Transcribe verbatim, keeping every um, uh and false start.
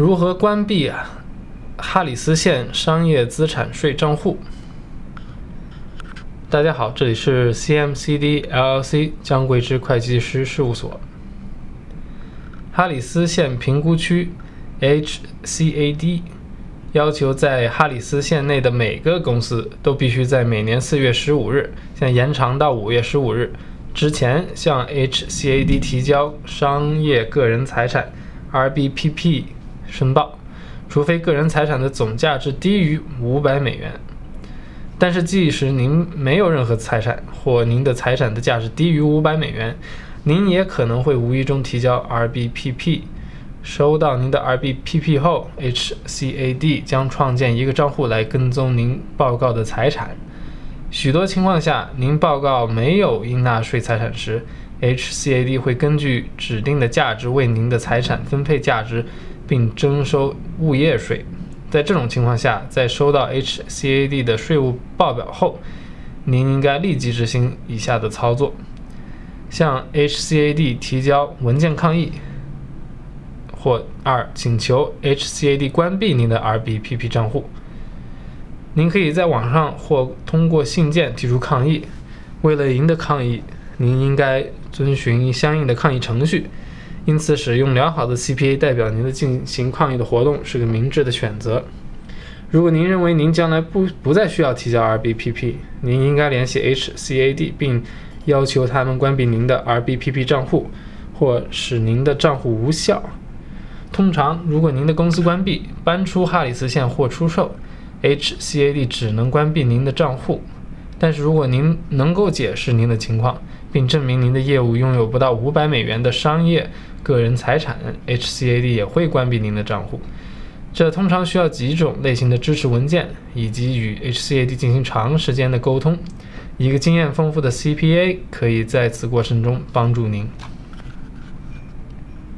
如何关闭啊哈里斯县商业资产税账户？大家好，这里是 C M C D L L C 江贵之会计师事务所。哈里斯县评估区 H C A D 要求在哈里斯县内的每个公司都必须在每年四月十五日，现在延长到五月十五日之前向 H C A D 提交商业个人财产 R B P P 申报，除非个人财产的总价值低于五百美元。但是即使您没有任何财产，或您的财产的价值低于五百美元，您也可能会无意中提交 R B P P。收到您的 R B P P 后， H C A D 将创建一个账户来跟踪您报告的财产。许多情况下，您报告没有应纳税财产时， H C A D 会根据指定的价值为您的财产分配价值，并征收物业税。在这种情况下，在收到 H C A D 的税务报表后，您应该立即执行以下的操作：向 H C A D 提交文件抗议，或二，请求 H C A D 关闭您的 R B P P 账户。您可以在网上或通过信件提出抗议。为了赢得抗议，您应该遵循相应的抗议程序，因此使用良好的 C P A 代表您的进行抗议的活动是个明智的选择。如果您认为您将来不不再需要提交 R B P P， 您应该联系 H C A D 并要求他们关闭您的 R B P P 账户，或使您的账户无效。通常，如果您的公司关闭、搬出哈里斯县或出售， H C A D 只能关闭您的账户。但是如果您能够解释您的情况，并证明您的业务拥有不到五百美元的商业个人财产， H C A D 也会关闭您的账户。这通常需要几种类型的支持文件，以及与 H C A D 进行长时间的沟通。一个经验丰富的 C P A 可以在此过程中帮助您。